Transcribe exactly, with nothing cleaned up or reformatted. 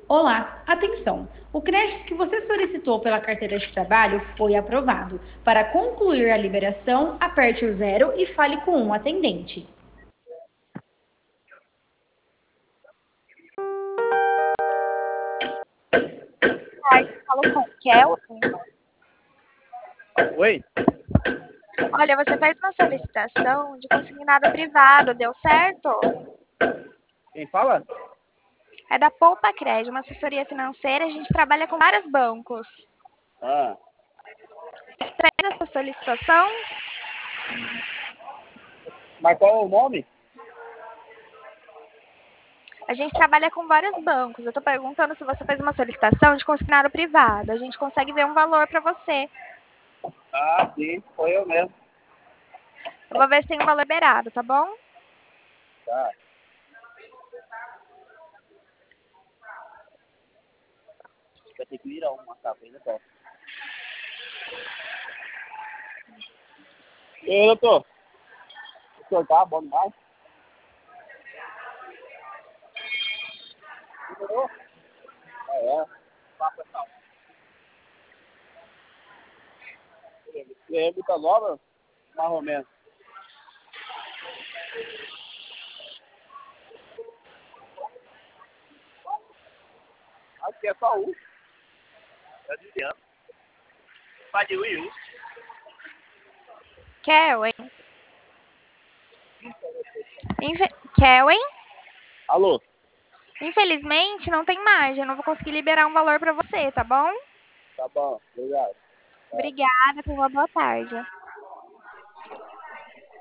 Olá, atenção! O crédito que você solicitou pela carteira de trabalho foi aprovado. Para concluir a liberação, aperte o zero e fale com um atendente. Tarde, falo com o Kelvin. Oi? Olha, você fez uma solicitação de consignado privado, deu certo? Quem fala? É da Poupa Crédito, uma assessoria financeira, a gente trabalha com vários bancos. Ah, Você fez essa solicitação? mas qual é o nome? A gente trabalha com vários bancos. Eu estou perguntando se você fez uma solicitação de consignado privado. A gente consegue ver um valor para você. Ah, sim, foi eu mesmo. Eu vou ver se tem um valor liberado, tá bom? Tá. Vai ter que virar uma capa ainda, tá? E aí, doutor? O senhor tá bom demais? Melhorou? É, é. Passa essa um. E aí, muita obra? Mais ou menos. Acho que é só um. É de ano. Vai de Wii U. Kelvin? Infe... Kelvin? Alô? Infelizmente, não tem margem. Eu não vou conseguir liberar um valor para você, tá bom? Tá bom, obrigado. Obrigada, tenha uma boa tarde.